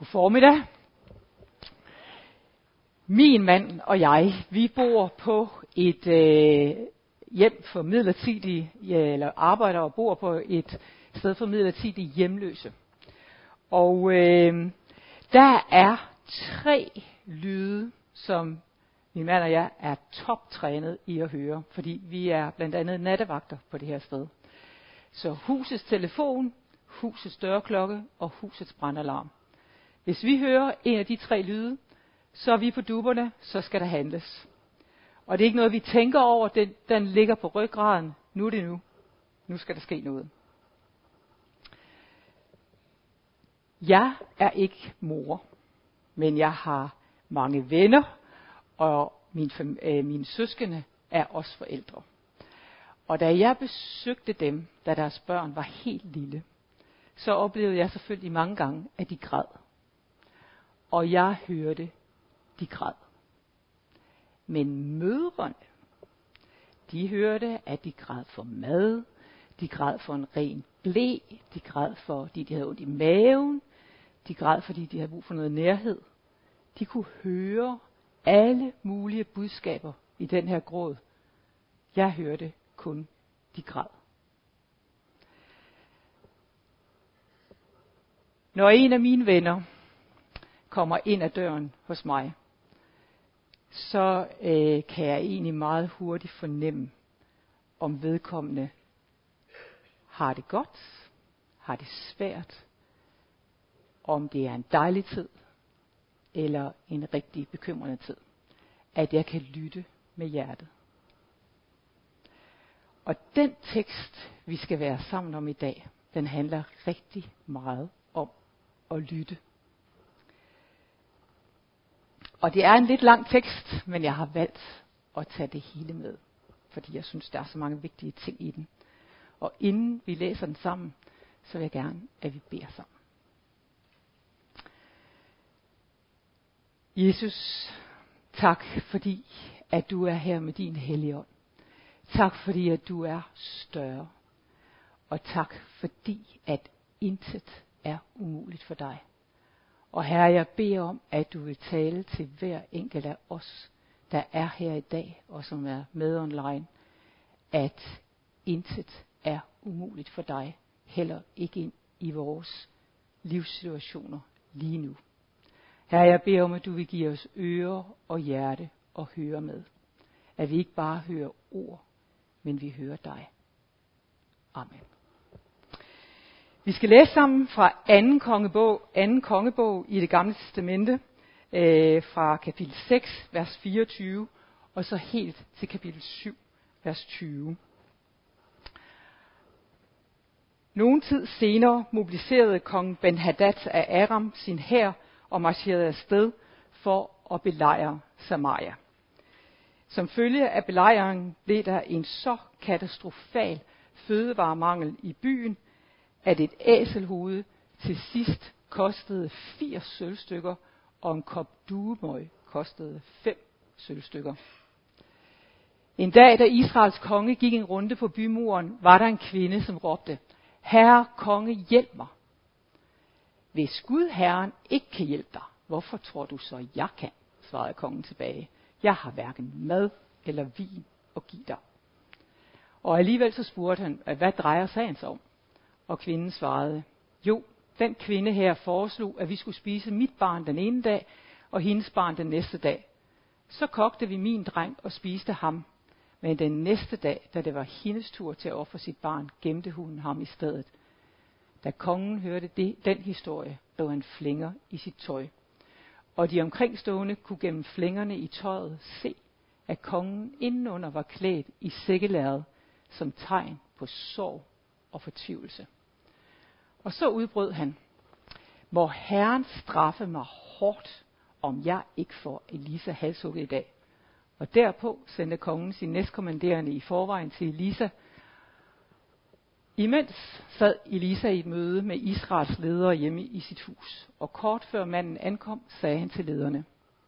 God formiddag. Min mand og jeg, vi bor på et hjem for midlertidige, eller arbejder og bor på et sted for midlertidige hjemløse. Og der er 3 lyde, som min mand og jeg er toptrænet i at høre, fordi vi er blandt andet nattevagter på det her sted. Så husets telefon, husets dørklokke og husets brandalarm. Hvis vi hører en af de 3 lyde, så er vi på dupperne, så skal der handles. Og det er ikke noget, vi tænker over, den ligger på ryggraden. Nu er det nu. Nu skal der ske noget. Jeg er ikke mor, men jeg har mange venner, og mine søskende er også forældre. Og da jeg besøgte dem, da deres børn var helt lille, så oplevede jeg selvfølgelig mange gange, at de græd. Og jeg hørte, de græd. Men mødrene, de hørte, at de græd for mad, de græd for en ren ble, de græd fordi de havde ondt i maven, de græd fordi de havde brug for noget nærhed. De kunne høre alle mulige budskaber i den her gråd. Jeg hørte kun, de græd. Når en af mine venner kommer ind ad døren hos mig, så kan jeg egentlig meget hurtigt fornemme, om vedkommende har det godt, har det svært, om det er en dejlig tid, eller en rigtig bekymrende tid. At jeg kan lytte med hjertet. Og den tekst, vi skal være sammen om i dag, den handler rigtig meget om at lytte. Og det er en lidt lang tekst, men jeg har valgt at tage det hele med, fordi jeg synes, der er så mange vigtige ting i den. Og inden vi læser den sammen, så vil jeg gerne, at vi beder sammen. Jesus, tak fordi, at du er her med din Helligånd. Tak fordi, at du er større. Og tak fordi, at intet er umuligt for dig. Og Herre, jeg beder om, at du vil tale til hver enkelt af os, der er her i dag, og som er med online, at intet er umuligt for dig, heller ikke ind i vores livssituationer lige nu. Herre, jeg beder om, at du vil give os ører og hjerte at høre med. At vi ikke bare hører ord, men vi hører dig. Amen. Vi skal læse sammen fra 2. kongebog i det gamle testamente, fra kapitel 6, vers 24, og så helt til kapitel 7, vers 20. Nogen tid senere mobiliserede kong Ben-Hadad af Aram sin hær og marcherede afsted for at belejre Samaria. Som følge af belejringen blev der en så katastrofal fødevaremangel i byen, at et æselhoved til sidst kostede 80 sølvstykker, og en kop duemøg kostede 5 sølvstykker. En dag, da Israels konge gik en runde på bymuren, var der en kvinde, som råbte: Herre konge, hjælp mig. Hvis Gud Herren ikke kan hjælpe dig, hvorfor tror du så, jeg kan? Svarede kongen tilbage. Jeg har hverken mad eller vin at give dig. Og alligevel så spurgte han, hvad drejer sagen sig om? Og kvinden svarede, jo, den kvinde her foreslog, at vi skulle spise mit barn den ene dag, og hendes barn den næste dag. Så kogte vi min dreng og spiste ham. Men den næste dag, da det var hendes tur til at ofre sit barn, gemte hun ham i stedet. Da kongen hørte den historie, lå han flænger i sit tøj. Og de omkringstående kunne gennem flængerne i tøjet se, at kongen indenunder var klædt i sækkelærred som tegn på sorg og fortvivlelse. Og så udbrød han: Må Herren straffe mig hårdt, om jeg ikke får Elisa halshugget i dag. Og derpå sendte kongen sin næstkommanderende i forvejen til Elisa. Imens sad Elisa i et møde med Israels ledere hjemme i sit hus, og kort før manden ankom, sagde han til lederne: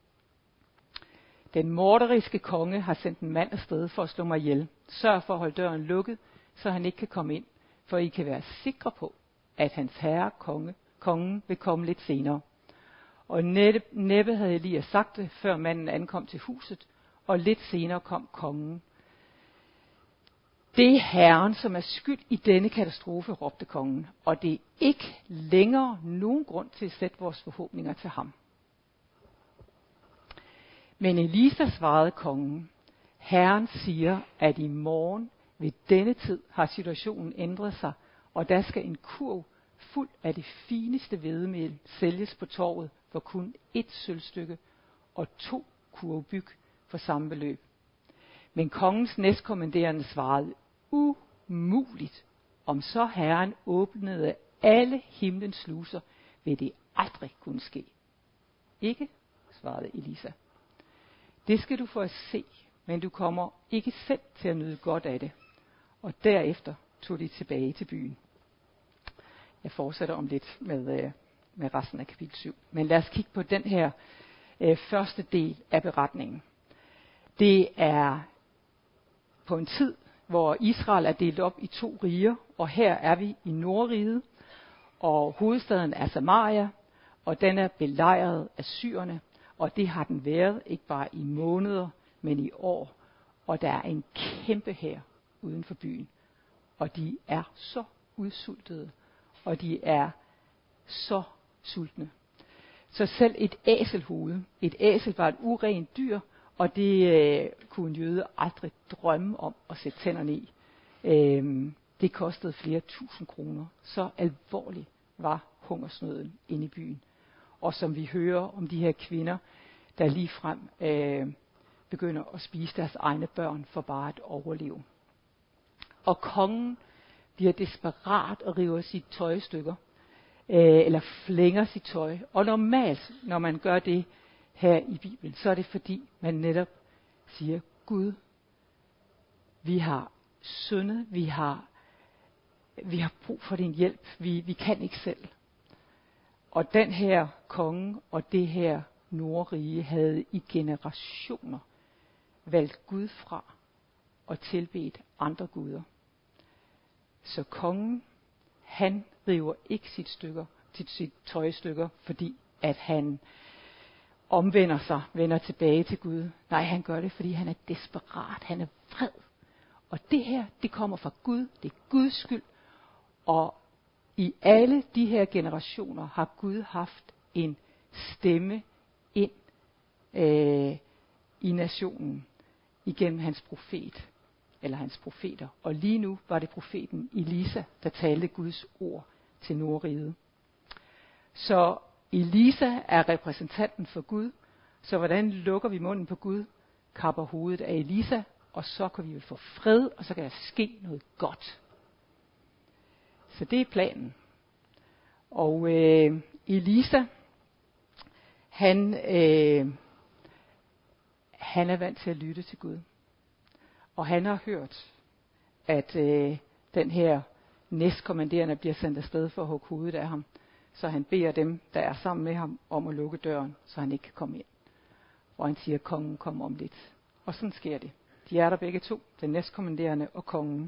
Den morderiske konge har sendt en mand afsted for at slå mig ihjel. Sørg for at holde døren lukket, så han ikke kan komme ind, for I kan være sikre på, at hans herre kongen vil komme lidt senere. Og næppe havde Elias sagt det, før manden ankom til huset, og lidt senere kom kongen. Det er Herren, som er skyld i denne katastrofe, råbte kongen, og det er ikke længere nogen grund til at sætte vores forhåbninger til ham. Men Elisa svarede kongen, Herren siger, at i morgen ved denne tid har situationen ændret sig, og der skal en kurv fuld af det fineste hvedemel sælges på torvet for kun 1 sølvstykke og 2 kurve byg for samme beløb. Men kongens næstkommanderende svarede, umuligt. Om så Herren åbnede alle himlens sluser, vil det aldrig kunne ske. Ikke, svarede Elisa. Det skal du få at se, men du kommer ikke selv til at nyde godt af det. Og derefter tog de tilbage til byen. Jeg fortsætter om lidt med resten af kapitel 7. Men lad os kigge på den her første del af beretningen. Det er på en tid, hvor Israel er delt op i 2 riger, og her er vi i Nordriget, og hovedstaden er Samaria, og den er belejret af syrerne, og det har den været ikke bare i måneder, men i år, og der er en kæmpe hær uden for byen, og de er så udsultede, og de er så sultne. Så selv et æsel var et urent dyr, og det kunne en jøde aldrig drømme om at sætte tænderne i. Det kostede flere tusind kroner. Så alvorlig var hungersnøden inde i byen. Og som vi hører om de her kvinder, der ligefrem begynder at spise deres egne børn for bare at overleve. Og kongen bliver desperat og river sit tøj i stykker, eller flænger sit tøj. Og normalt, når man gør det her i Bibelen, så er det fordi, man netop siger, Gud, vi har syndet, vi har brug for din hjælp, vi kan ikke selv. Og den her konge og det her Nordrige havde i generationer valgt Gud fra og tilbedt andre guder. Så kongen, han river ikke sit tøj i stykker, fordi at han vender tilbage til Gud. Nej, han gør det, fordi han er desperat, han er vred. Og det her, det kommer fra Gud, det er Guds skyld. Og i alle de her generationer har Gud haft en stemme ind i nationen igennem hans profet, eller hans profeter. Og lige nu var det profeten Elisa, der talte Guds ord til Nordriget. Så Elisa er repræsentanten for Gud, så hvordan lukker vi munden på Gud, kapper hovedet af Elisa, og så kan vi få fred, og så kan der ske noget godt. Så det er planen. Og Elisa, han er vant til at lytte til Gud. Og han har hørt, at den her næstkommanderende bliver sendt afsted for at hugge hovedet af ham. Så han beder dem, der er sammen med ham, om at lukke døren, så han ikke kan komme ind. Og han siger, at kongen kommer om lidt. Og sådan sker det. De er der begge to, den næstkommanderende og kongen.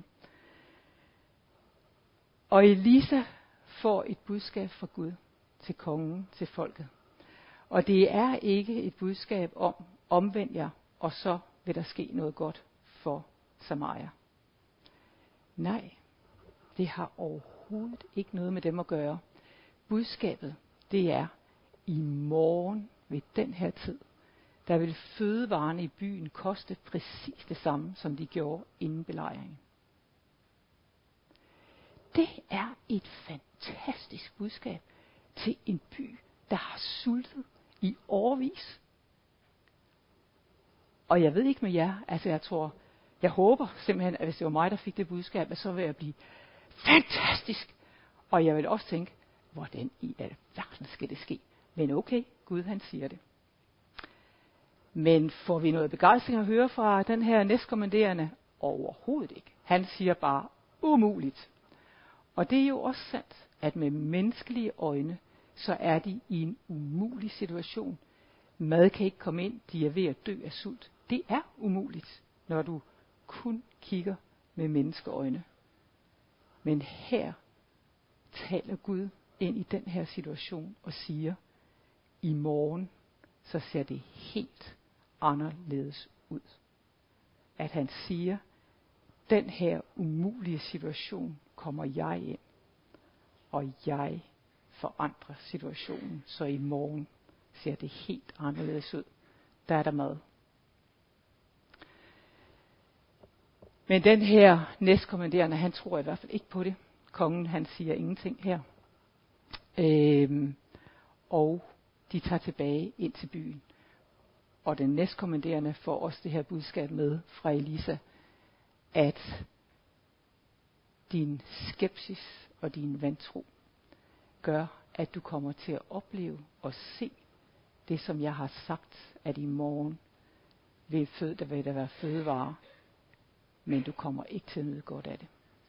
Og Elisa får et budskab fra Gud til kongen, til folket. Og det er ikke et budskab om, omvend jer, og så vil der ske noget godt for Samaria. Nej, det har overhovedet ikke noget med dem at gøre. Budskabet, det er, i morgen ved den her tid, der vil fødevarene i byen koste præcis det samme, som de gjorde inden belejringen. Det er et fantastisk budskab til en by, der har sultet i årevis. Og jeg ved ikke med jer, altså jeg håber simpelthen, at hvis det var mig, der fik det budskab, at så vil jeg blive fantastisk. Og jeg vil også tænke, hvordan i alverden skal det ske? Men okay, Gud han siger det. Men får vi noget begejstring at høre fra den her næstkommanderende? Overhovedet ikke. Han siger bare, umuligt. Og det er jo også sandt, at med menneskelige øjne, så er de i en umulig situation. Mad kan ikke komme ind, de er ved at dø af sult. Det er umuligt, når du kun kigger med menneskeøjne. Men her taler Gud ind i den her situation og siger, i morgen, så ser det helt anderledes ud. At han siger, den her umulige situation kommer jeg ind, og jeg forandrer situationen, så i morgen ser det helt anderledes ud. Der er der mad. Men den her næstkommanderende, han tror i hvert fald ikke på det. Kongen, han siger ingenting her. Og de tager tilbage ind til byen. Og den næstkommanderende får også det her budskab med fra Elisa, at din skepsis og din vantro gør, at du kommer til at opleve og se det, som jeg har sagt, at i morgen vil der være fødevare, men du kommer ikke til at nyde godt af det.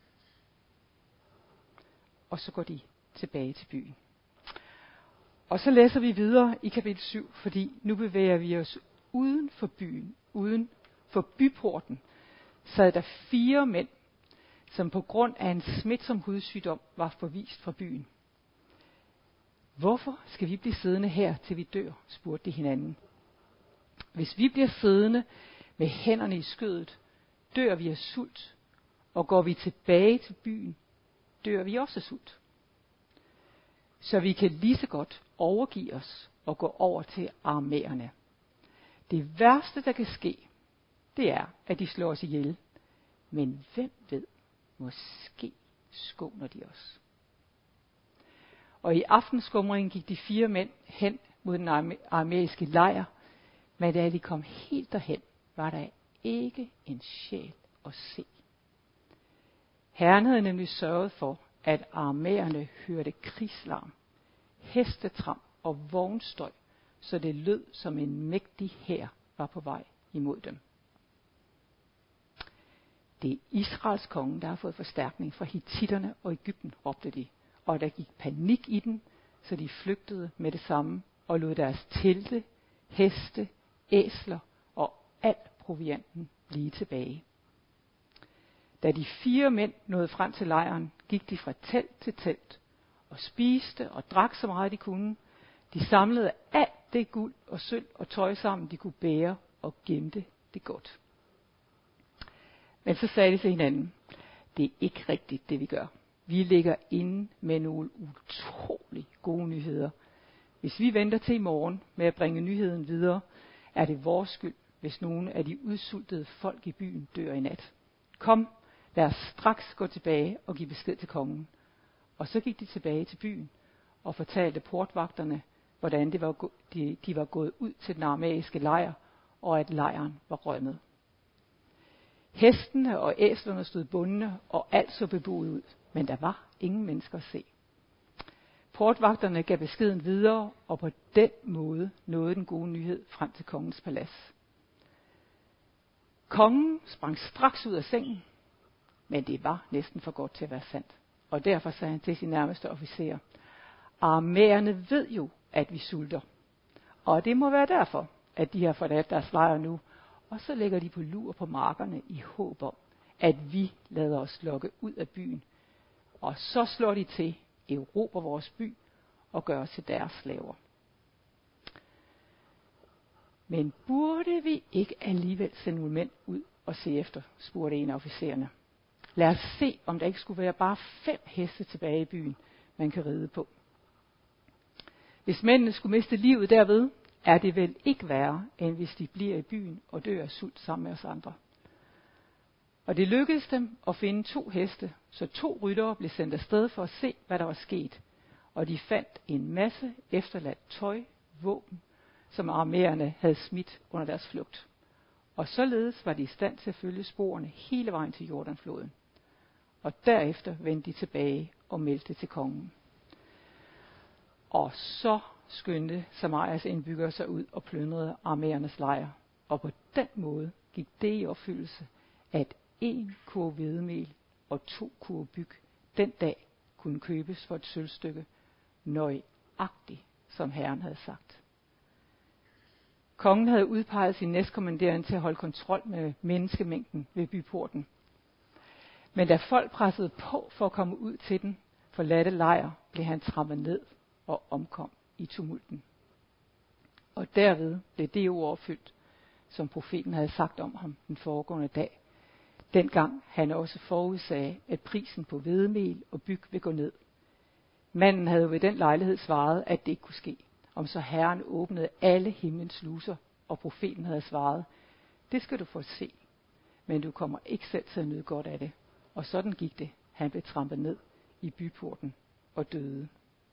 Og så går de tilbage til byen. Og så læser vi videre i kapitel 7, fordi nu bevæger vi os uden for byen, uden for byporten, sad der 4 mænd, som på grund af en smitsom hudsygdom var forvist fra byen. Hvorfor skal vi blive siddende her, til vi dør, spurgte de hinanden. Hvis vi bliver siddende med hænderne i skødet, dør vi af sult, og går vi tilbage til byen, dør vi også af sult. Så vi kan lige så godt overgive os og gå over til aramæerne. Det værste, der kan ske, det er, at de slår os ihjel. Men hvem ved, måske skåner de os. Og i aftenskumringen gik de 4 mænd hen mod den aramæiske lejr, men da de kom helt derhen, var der ikke en sjæl at se. Herren havde nemlig sørget for, at aramæerne hørte krigslarm, hestetram og vognstøj, så det lød som en mægtig hær var på vej imod dem. Det er Israels konge, der har fået forstærkning fra hittitterne og Egypten, råbte de, og der gik panik i den, så de flygtede med det samme og lod deres telte, heste, æsler og al provianten blive tilbage. Da de 4 mænd nåede frem til lejren, gik de fra telt til telt og spiste og drak så meget de kunne. De samlede alt det guld og sølv og tøj sammen, de kunne bære, og gemte det godt. Men så sagde de til hinanden, det er ikke rigtigt, det vi gør. Vi ligger inde med nogle utrolig gode nyheder. Hvis vi venter til i morgen med at bringe nyheden videre, er det vores skyld, hvis nogle af de udsultede folk i byen dør i nat. Kom, lad os straks gå tilbage og give besked til kongen. Og så gik de tilbage til byen og fortalte portvagterne, hvordan de var gået ud til den aramæiske lejr, og at lejren var rømmet. Hestene og æslerne stod bundne, og alt så beboet ud, men der var ingen mennesker at se. Portvagterne gav beskeden videre, og på den måde nåede den gode nyhed frem til kongens palads. Kongen sprang straks ud af sengen, men det var næsten for godt til at være sandt. Og derfor sagde han til sin nærmeste officer, aramæerne ved jo, at vi sulter. Og det må være derfor, at de har forladt deres lejr nu. Og så lægger de på lur på markerne i håb om, at vi lader os lokke ud af byen. Og så slår de til, erobrer vores by og gør os til deres slaver. Men burde vi ikke alligevel sende nogle mænd ud og se efter, spurgte en af officererne. Lad os se, om der ikke skulle være bare 5 heste tilbage i byen, man kan ride på. Hvis mændene skulle miste livet derved, er det vel ikke værre, end hvis de bliver i byen og dør af sult sammen med os andre. Og det lykkedes dem at finde 2 heste, så 2 ryttere blev sendt afsted for at se, hvad der var sket. Og de fandt en masse efterladt tøj, våben, som aramæerne havde smidt under deres flugt. Og således var de i stand til at følge sporene hele vejen til Jordanfloden. Og derefter vendte de tilbage og meldte til kongen. Og så skyndte Samarias indbyggere sig ud og plyndrede aramæernes lejr. Og på den måde gik det i opfyldelse, at 1 kurv hvedemel og 2 kurv byg den dag kunne købes for et sølvstykke, nøjagtigt som Herren havde sagt. Kongen havde udpeget sin næstkommanderende til at holde kontrol med menneskemængden ved byporten. Men da folk pressede på for at komme ud til den forladte lejr, blev han trampet ned og omkom i tumulten. Og derved blev det ord opfyldt, som profeten havde sagt om ham den foregående dag. Dengang han også forudsagde, at prisen på hvedemel og byg vil gå ned. Manden havde ved den lejlighed svaret, at det ikke kunne ske, om så Herren åbnede alle himlens sluser, og profeten havde svaret, det skal du få se, men du kommer ikke selv til at nyde godt af det. Og sådan gik det. Han blev trampet ned i byporten og døde.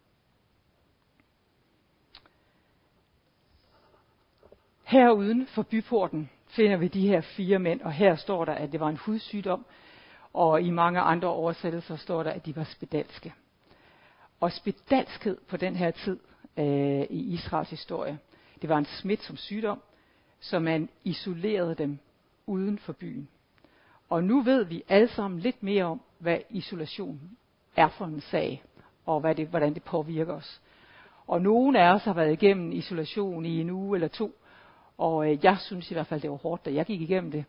Her uden for byporten finder vi de her 4 mænd, og her står der, at det var en hudsygdom, og i mange andre oversættelser står der, at de var spedalske. Og spedalskhed på den her tid i Israels historie, det var en smitsom sygdom, så man isolerede dem uden for byen. Og nu ved vi alle sammen lidt mere om, hvad isolation er for en sag, og hvordan det påvirker os. Og nogle af os har været igennem isolation i en uge eller 2, og jeg synes i hvert fald, det var hårdt, da jeg gik igennem det.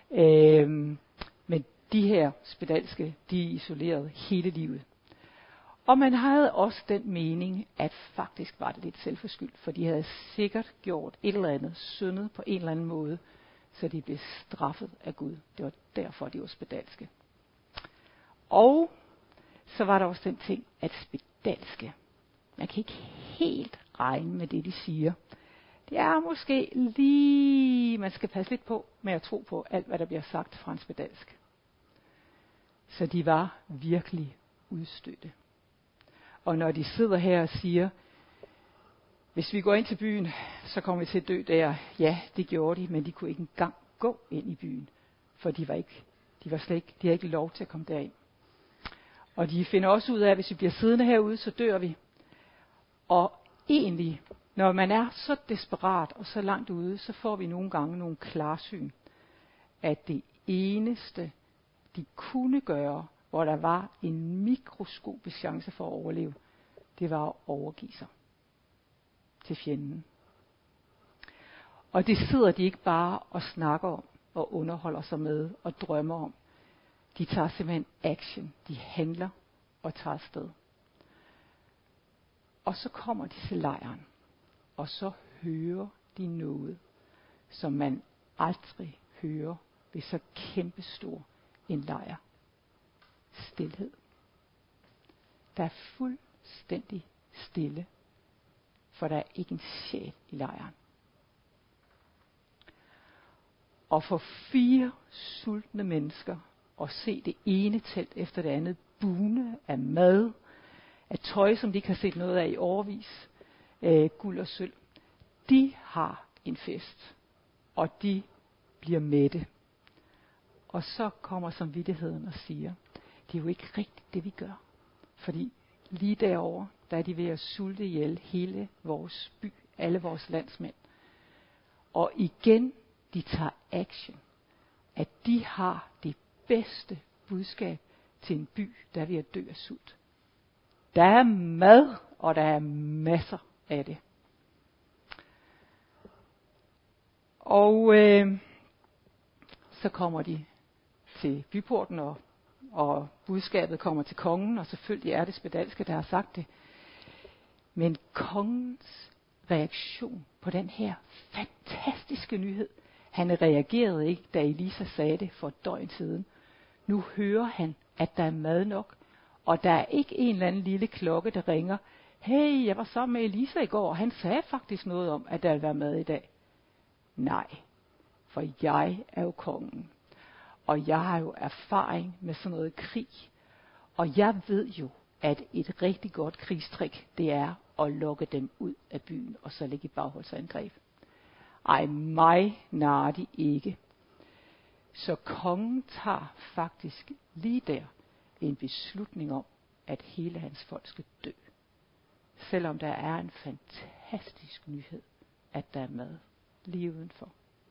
Men de her spedalske, de er isoleret hele livet. Og man havde også den mening, at faktisk var det lidt selvforskyldt, for de havde sikkert gjort et eller andet, syndet på en eller anden måde, så de blev straffet af Gud. Det var derfor, de var spedalske. Og så var der også den ting, at spedalske, man kan ikke helt regne med det, de siger. Det er måske lige, man skal passe lidt på med at tro på alt, hvad der bliver sagt fra en spedalsk. Så de var virkelig udstødte. Og når de sidder her og siger, hvis vi går ind til byen, så kommer vi til at dø der. Ja, det gjorde de, men de kunne ikke engang gå ind i byen, for de havde ikke lov til at komme derind. Og de finder også ud af, at hvis vi bliver siddende herude, så dør vi. Og egentlig, når man er så desperat og så langt ude, så får vi nogle gange nogle klarsyn, at det eneste, de kunne gøre, hvor der var en mikroskopisk chance for at overleve, det var at overgive sig til fjenden. Og det sidder de ikke bare og snakker om, og underholder sig med, og drømmer om. De tager simpelthen action. De handler og tager afsted. Og så kommer de til lejren, og så hører de noget, som man aldrig hører ved så kæmpestor en lejr. Stilhed. Der er fuldstændig stille, for der er ikke en sjæl i lejren. Og for 4 sultne mennesker at se det ene telt efter det andet bune af mad, af tøj, som de ikke har set noget af i årevis, guld og sølv, de har en fest, og de bliver mætte. Og så kommer samvittigheden og siger, det er jo ikke rigtigt, det vi gør. Fordi lige derovre, der er de ved at sulte ihjel hele vores by, alle vores landsmænd. Og igen, de tager action. At de har det bedste budskab til en by, der er ved at dø af sult. Der er mad, og der er masser af det. Og så kommer de til byporten, og budskabet kommer til kongen, og selvfølgelig er det spedalske, der har sagt det. Men kongens reaktion på den her fantastiske nyhed, han reagerede ikke, da Elisa sagde det for et døgn siden. Nu hører han, at der er mad nok, og der er ikke en eller anden lille klokke, der ringer. Hey, jeg var sammen med Elisa i går, og han sagde faktisk noget om, at der vil være mad i dag. Nej, for jeg er jo kongen. Og jeg har jo erfaring med sådan noget krig. Og jeg ved jo, at et rigtig godt krigstrik, det er at lokke dem ud af byen, og så ligge i bagholdsangreb. Ej, mig narer de ikke. Så kongen tager faktisk lige der en beslutning om, at hele hans folk skal dø. Selvom der er en fantastisk nyhed, at der er mad lige udenfor.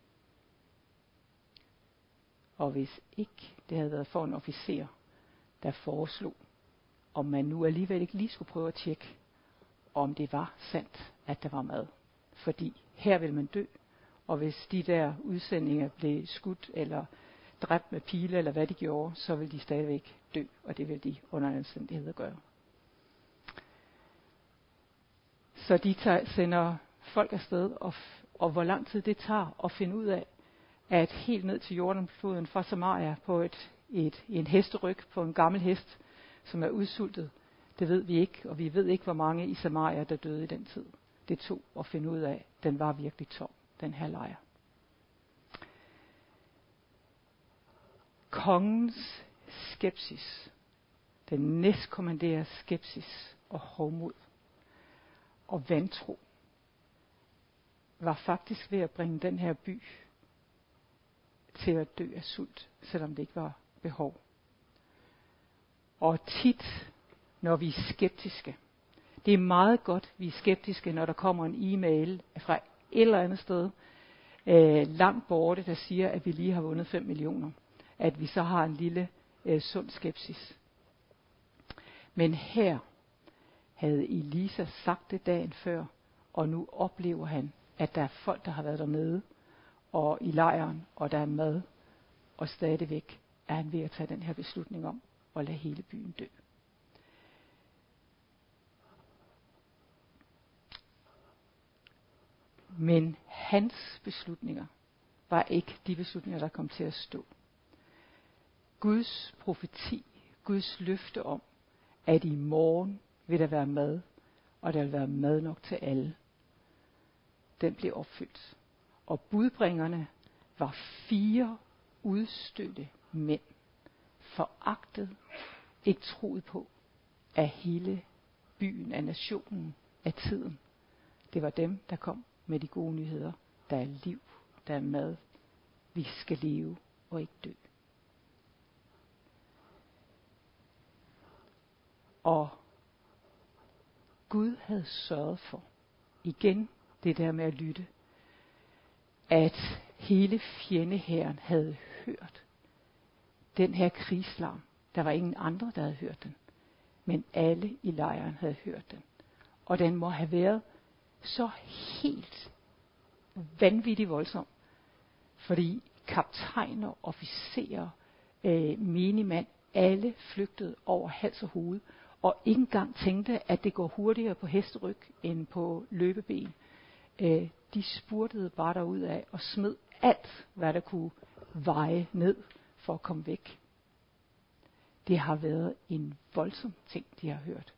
Og hvis ikke det havde været for en officer, der foreslog, om man nu alligevel ikke lige skulle prøve at tjekke, om det var sandt, at der var mad. Fordi her vil man dø, og hvis de der udsendinger blev skudt eller dræbt med pile, eller hvad de gjorde, så vil de stadigvæk dø, og det vil de under omstændigheder gøre. Så de sender folk afsted, og hvor lang tid det tager at finde ud af, at helt ned til Jordanfloden fra Samaria på en hesteryg på en gammel hest, som er udsultet, det ved vi ikke, og vi ved ikke, hvor mange i Samaria, der døde i den tid. Det tog at finde ud af, den var virkelig tom, den her lejr. Kongens skepsis, den næstkommanderes skepsis og hovmod og vantro, var faktisk ved at bringe den her by til at dø af sult, selvom det ikke var behov. Og tit, når vi er skeptiske, det er meget godt, vi er skeptiske, når der kommer en e-mail fra et eller andet sted, langt borte, der siger, at vi lige har vundet 5 millioner. At vi så har en lille sund skepsis. Men her havde Elisa sagt det dagen før, og nu oplever han, at der er folk, der har været dernede, og i lejren, og der er mad, og stadigvæk er han ved at tage den her beslutning om at lade hele byen dø. Men hans beslutninger var ikke de beslutninger, der kom til at stå. Guds profeti, Guds løfte om, at i morgen vil der være mad, og der vil være mad nok til alle, den blev opfyldt. Og budbringerne var 4 udstødte mænd, foragtet, ikke troet på af hele byen, af nationen, af tiden. Det var dem, der kom med de gode nyheder. Der er liv, der er mad. Vi skal leve og ikke dø. Og Gud havde sørget for, igen det der med at lytte, at hele fjendehæren havde hørt den her krigslarm. Der var ingen andre, der havde hørt den, men alle i lejren havde hørt den. Og den må have været så helt vanvittigt voldsom, fordi kaptajner, officerer, menigmand, alle flygtede over hals og hoved, og ikke engang tænkte, at det går hurtigere på hesteryg end på løbeben. De spurtede bare derud af og smed alt, hvad der kunne veje ned for at komme væk. Det har været en voldsom ting, de har hørt.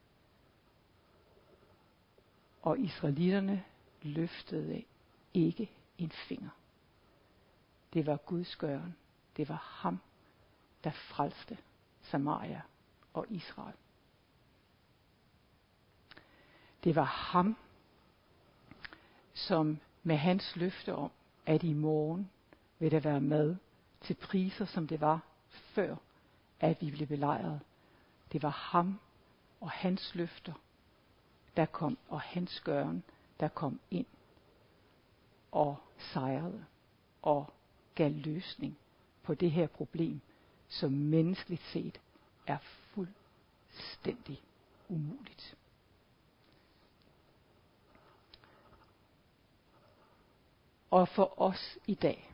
Og israelitterne løftede ikke en finger. Det var Guds gøren. Det var ham, der frelste Samaria og Israel. Det var ham, som med hans løfte om, at i morgen vil der være mad til priser, som det var før, at vi blev belejret. Det var ham og hans løfter, der kom, og hans gøren, der kom ind og sejrede og gav løsning på det her problem, som menneskeligt set er fuldstændig umuligt. Og for os i dag,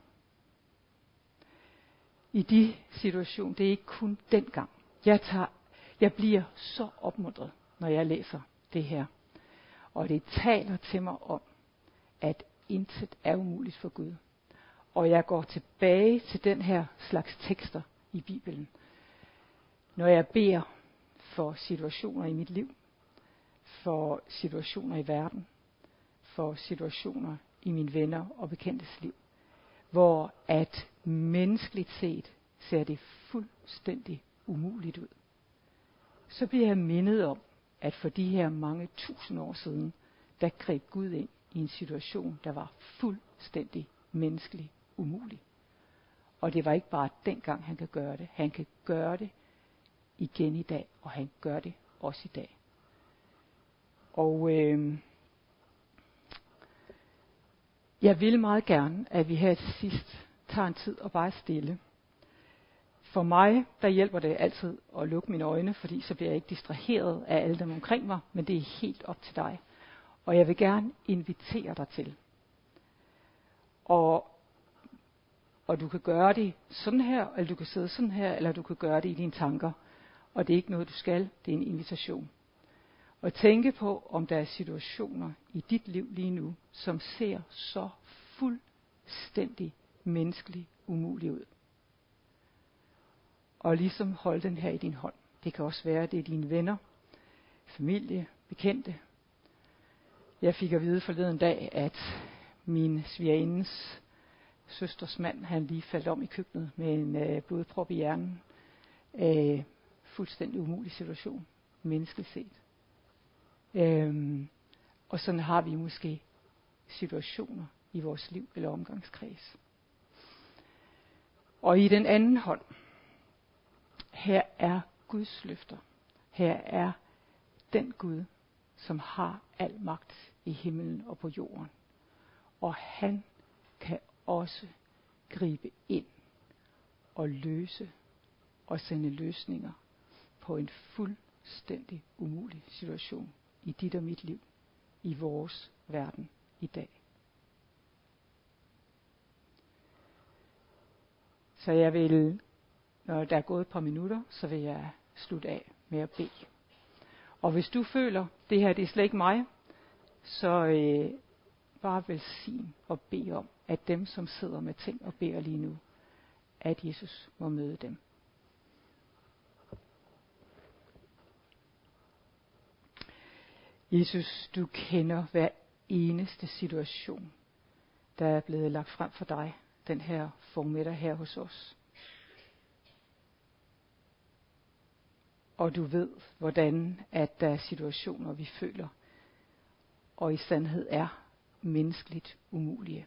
i de situationer, det er ikke kun dengang. Jeg bliver så opmuntret, når jeg læser det her. Og det taler til mig om, at intet er umuligt for Gud. Og jeg går tilbage til den her slags tekster i Bibelen. Når jeg beder for situationer i mit liv, for situationer i verden, for situationer i mine venner og bekendtes liv, hvor at menneskeligt set ser det fuldstændig umuligt ud, så bliver jeg mindet om, at for de her mange tusind år siden, der greb Gud ind i en situation, der var fuldstændig menneskeligt umulig. Og det var ikke bare dengang, han kan gøre det. Han kan gøre det igen i dag, og han gør det også i dag. Og jeg vil meget gerne, at vi her til sidst tager en tid og bare er stille. For mig, der hjælper det altid at lukke mine øjne, fordi så bliver jeg ikke distraheret af alle dem omkring mig, men det er helt op til dig. Og jeg vil gerne invitere dig til. Og du kan gøre det sådan her, eller du kan sidde sådan her, eller du kan gøre det i dine tanker. Og det er ikke noget, du skal, det er en invitation. Og tænke på, om der er situationer i dit liv lige nu, som ser så fuldstændig menneskeligt umuligt ud. Og ligesom holde den her i din hånd. Det kan også være, at det er dine venner, familie, bekendte. Jeg fik at vide forleden dag, at min svigerindes søsters mand, han lige faldt om i køkkenet med en blodprop i hjernen. Fuldstændig umulig situation, menneskeligt set. Og sådan har vi måske situationer i vores liv eller omgangskreds. Og i den anden hånd, her er Guds løfter. Her er den Gud, som har al magt i himlen og på jorden. Og han kan også gribe ind og løse og sende løsninger på en fuldstændig umulig situation i dit og mit liv, i vores verden i dag. Så jeg vil, når der er gået et par minutter, så vil jeg slutte af med at bede. Og hvis du føler, det her det er slet ikke mig, så bare velsign og bed om, at dem, som sidder med ting og beder lige nu, at Jesus må møde dem. Jesus, du kender hver eneste situation, der er blevet lagt frem for dig, den her formiddag her hos os. Og du ved, hvordan at der er situationer, vi føler, og i sandhed er menneskeligt umulige.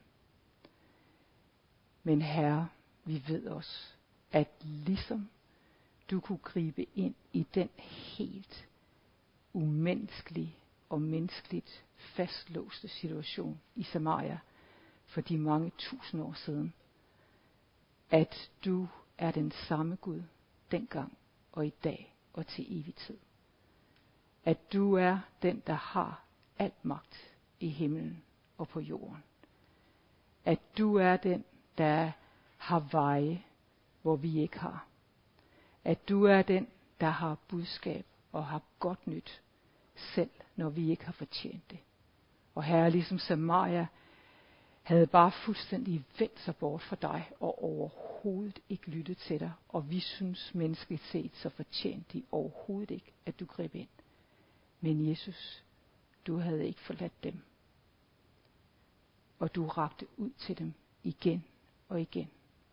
Men Herre, vi ved også, at ligesom du kunne gribe ind i den helt umenneskelige og menneskeligt fastlåste situation i Samaria for de mange tusind år siden, at du er den samme Gud dengang og i dag og til evig tid. At du er den, der har al magt i himlen og på jorden. At du er den, der har veje, hvor vi ikke har. At du er den, der har budskab og har godt nyt, selv når vi ikke har fortjent det. Og Herre, ligesom Samaria havde bare fuldstændig vendt sig bort fra dig og overhovedet ikke lyttet til dig. Og vi synes menneskeligt set, så fortjente de overhovedet ikke, at du greb ind. Men Jesus, du havde ikke forladt dem. Og du rakte ud til dem igen og igen.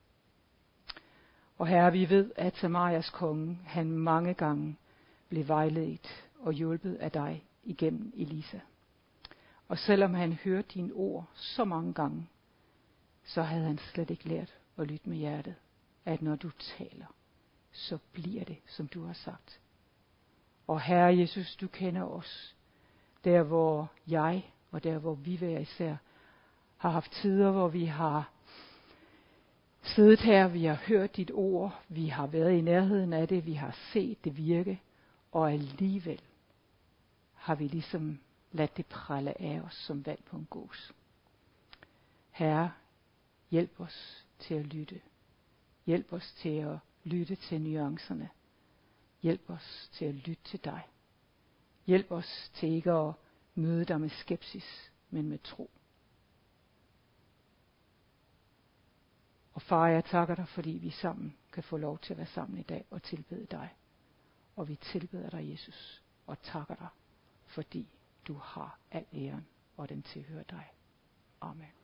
Og Herre, vi ved, at Samarias konge, han mange gange blev vejledt og hjulpet af dig igennem Elisa. Og selvom han hørte dine ord så mange gange, så havde han slet ikke lært at lytte med hjertet, at når du taler, så bliver det, som du har sagt. Og Herre Jesus, du kender os, der hvor jeg og der hvor vi hver især har haft tider, hvor vi har siddet her, vi har hørt dit ord, vi har været i nærheden af det, vi har set det virke, og alligevel har vi ligesom ladt det prelle af os som vand på en gås. Herre, hjælp os til at lytte. Hjælp os til at lytte til nuancerne. Hjælp os til at lytte til dig. Hjælp os til ikke at møde dig med skepsis, men med tro. Og far, jeg takker dig, fordi vi sammen kan få lov til at være sammen i dag og tilbede dig. Og vi tilbeder dig, Jesus, og takker dig, fordi du har al æren, og den tilhører dig. Amen.